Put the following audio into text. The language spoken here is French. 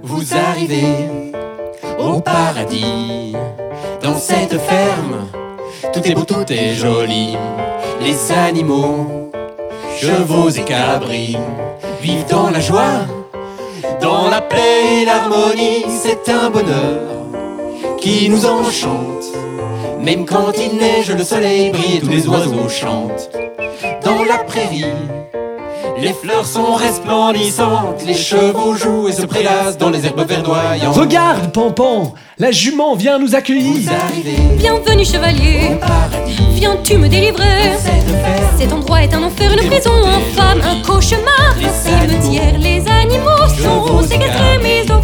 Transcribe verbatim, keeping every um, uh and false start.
Vous arrivez au paradis, dans cette ferme, tout est beau, tout est joli. Les animaux, chevaux et cabris, vivent dans la joie, dans la paix et l'harmonie. C'est un bonheur qui nous enchante. Même quand il neige, le soleil brille et tous les oiseaux chantent. Dans la prairie, les fleurs sont resplendissantes, les chevaux jouent et se prélassent dans les herbes verdoyantes. Regarde, Pampan, la jument vient nous accueillir. Vous arrivez Bienvenue chevalier, au paradis, viens-tu me délivrer? dans cette ferme, Cet endroit est un enfer, une prison infâme, un cauchemar, un cimetière. Les animaux sont séquestrés, mis au